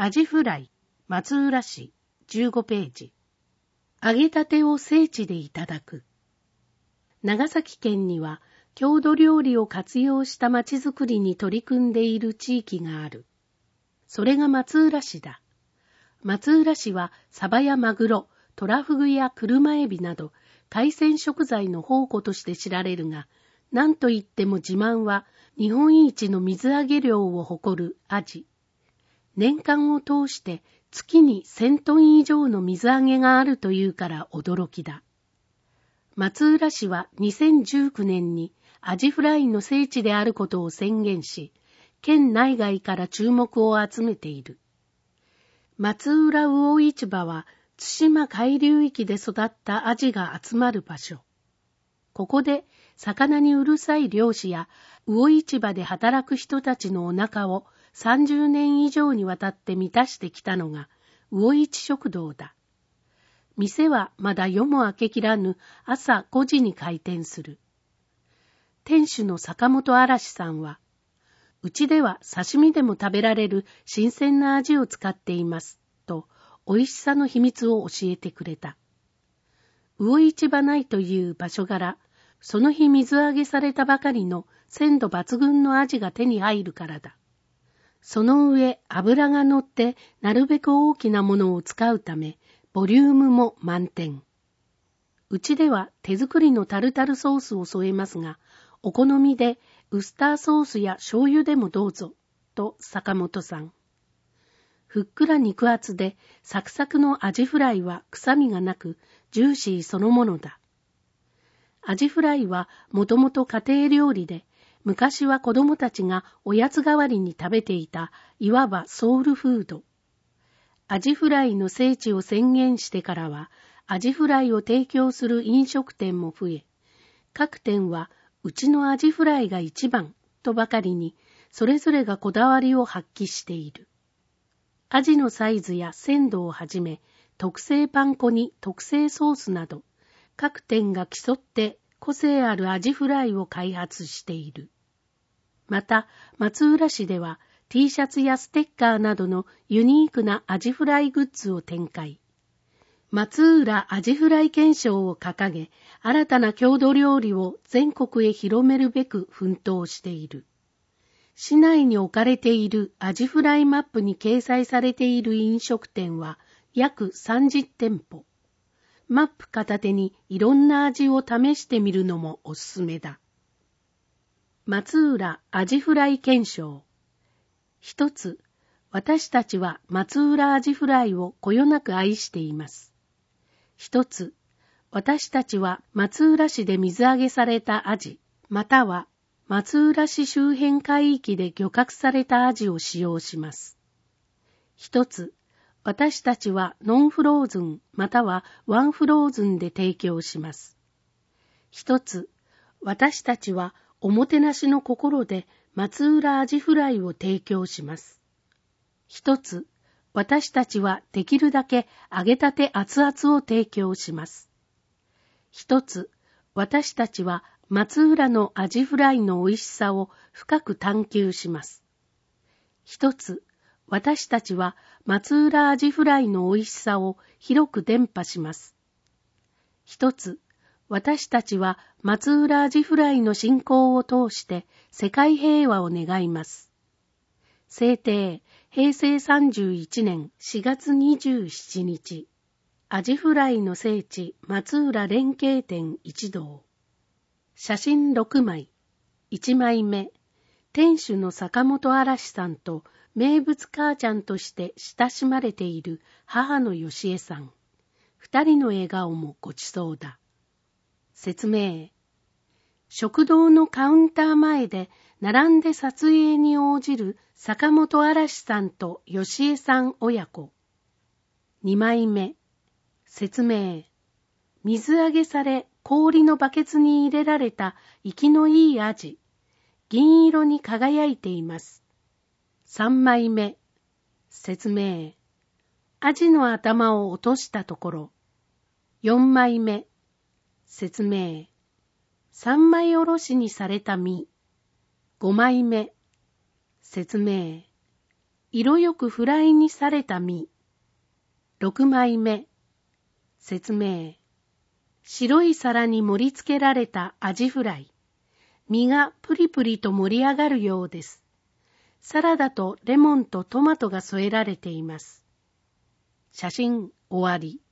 アジフライ、松浦市、15ページ。揚げたてを聖地でいただく。長崎県には、郷土料理を活用した町づくりに取り組んでいる地域がある。それが松浦市だ。松浦市は、サバやマグロ、トラフグや車エビなど、海鮮食材の宝庫として知られるが、なんといっても自慢は、日本一の水揚げ量を誇るアジ。年間を通して月に1000トン以上の水揚げがあるというから驚きだ。松浦市は2019年にアジフライの聖地であることを宣言し、県内外から注目を集めている。松浦魚市場は対馬海流域で育ったアジが集まる場所。ここで魚にうるさい漁師や魚市場で働く人たちのお腹を30年以上にわたって満たしてきたのが魚市食堂だ。店はまだ夜も明けきらぬ朝5時に開店する。店主の坂本嵐さんは、うちでは刺身でも食べられる新鮮な味を使っています、と美味しさの秘密を教えてくれた。魚市場内という場所柄、その日水揚げされたばかりの鮮度抜群のアジが手に入るからだ。その上、脂が乗ってなるべく大きなものを使うため、ボリュームも満点。うちでは手作りのタルタルソースを添えますが、お好みでウスターソースや醤油でもどうぞ、と坂本さん。ふっくら肉厚でサクサクのアジフライは臭みがなく、ジューシーそのものだ。アジフライはもともと家庭料理で、昔は子供たちがおやつ代わりに食べていた、いわばソウルフード。アジフライの聖地を宣言してからは、アジフライを提供する飲食店も増え、各店はうちのアジフライが一番とばかりに、それぞれがこだわりを発揮している。アジのサイズや鮮度をはじめ、特製パン粉に特製ソースなど、各店が競って個性あるアジフライを開発している。また、松浦市では T シャツやステッカーなどのユニークなアジフライグッズを展開。松浦アジフライ憲章を掲げ、新たな郷土料理を全国へ広めるべく奮闘している。市内に置かれているアジフライマップに掲載されている飲食店は約30店舗。マップ片手にいろんな味を試してみるのもおすすめだ。松浦アジフライ憲章。一つ、私たちは松浦アジフライをこよなく愛しています。一つ、私たちは松浦市で水揚げされたアジ、または松浦市周辺海域で漁獲されたアジを使用します。一つ、私たちはノンフローズンまたはワンフローズンで提供します。一つ、私たちはおもてなしの心で松浦アジフライを提供します。一つ、私たちはできるだけ揚げたて熱々を提供します。一つ、私たちは松浦のアジフライの美味しさを深く探求します。一つ、私たちは松浦アジフライの美味しさを広く伝播します。一つ、私たちは松浦アジフライの振興を通して世界平和を願います。制定、平成31年4月27日。アジフライの聖地松浦連携店一同。写真6枚。1枚目。店主の坂本嵐さんと名物母ちゃんとして親しまれている母のよしえさん。2人の笑顔もごちそうだ。説明。食堂のカウンター前で並んで撮影に応じる坂本嵐さんとよしえさん親子。2枚目。説明。水揚げされ氷のバケツに入れられた生きのいいアジ。銀色に輝いています。3枚目。説明。アジの頭を落としたところ。4枚目。説明。三枚おろしにされた身。5枚目。説明。 色よくフライにされた身。6枚目。説明。白い皿に盛り付けられたアジフライ。身がプリプリと盛り上がるようです。サラダとレモンとトマトが添えられています。写真終わり。